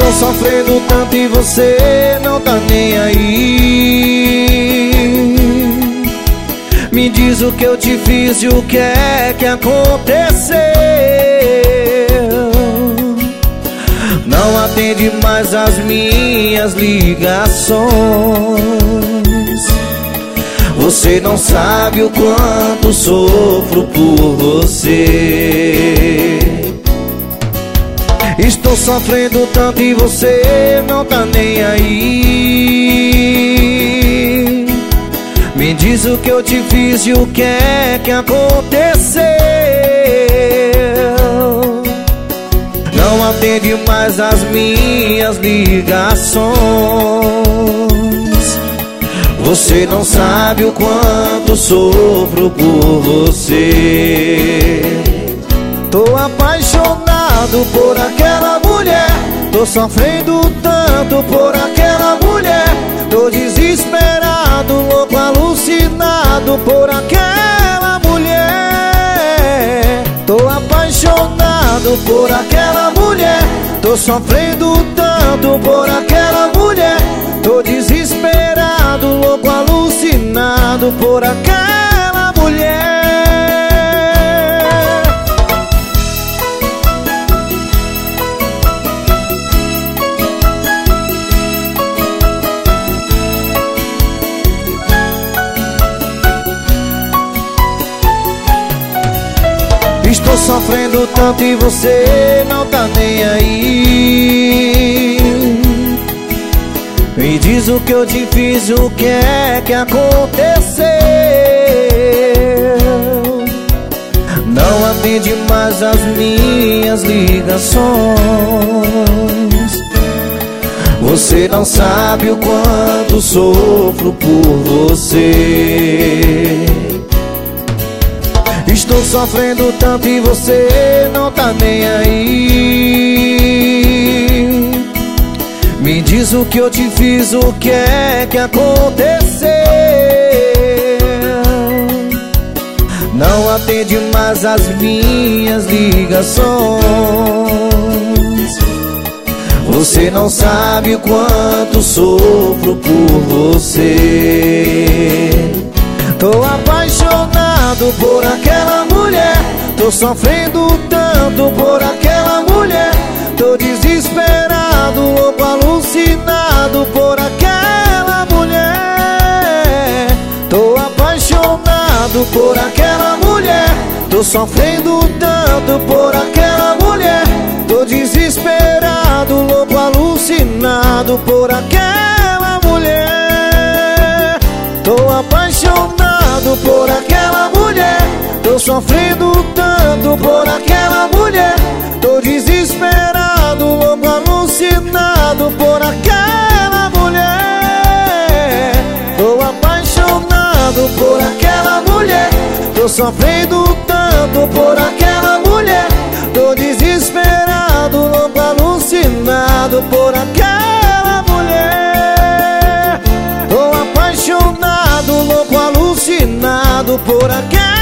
Estou sofrendo tanto e você não tá nem aí. Me diz o que eu te fiz e o que é que aconteceu. Não atende mais as minhas ligações. Você não sabe o quanto sofro por você. Estou sofrendo tanto e você não tá nem aí. Me diz o que eu te fiz e o que é que aconteceu. Não atende mais as minhas ligações. Você não sabe o quanto sofro por você. Tô apaixonado por aquela mulher. Tô sofrendo tanto por aquela mulher. Tô desesperado, louco, alucinado por aquela mulher. Tô apaixonado por aquela mulher. Tô sofrendo tanto por aquela mulher. Tô desesperado, louco, alucinado por aquela mulher. Estou sofrendo tanto e você não tá nem aí. Me diz o que eu te fiz, o que é que aconteceu. Não atende mais as minhas ligações. Você não sabe o quanto sofro por você. Estou sofrendo tanto e você não tá nem aí. Me diz o que eu te fiz, o que é que aconteceu. Não atende mais as minhas ligações. Você não sabe o quanto sofro por você. Tô apaixonado por aquela mulher. Tô sofrendo tanto por aquela mulher. Tô desesperado, louco, alucinado por aquela mulher. Tô apaixonado por aquela mulher. Tô sofrendo tanto por aquela mulher. Tô desesperado, louco, alucinado por aquela mulher. Tô apaixonado por aquela mulher. Tô sofrendo tanto por aquela mulher. Tô desesperado, louco, alucinado por aquela mulher. Tô apaixonado por aquela mulher. Tô sofrendo tanto por aquela mulher. Tô desesperado, louco, alucinado por aquela mulher. Tô apaixonado, louco, alucinado por aquela mulher.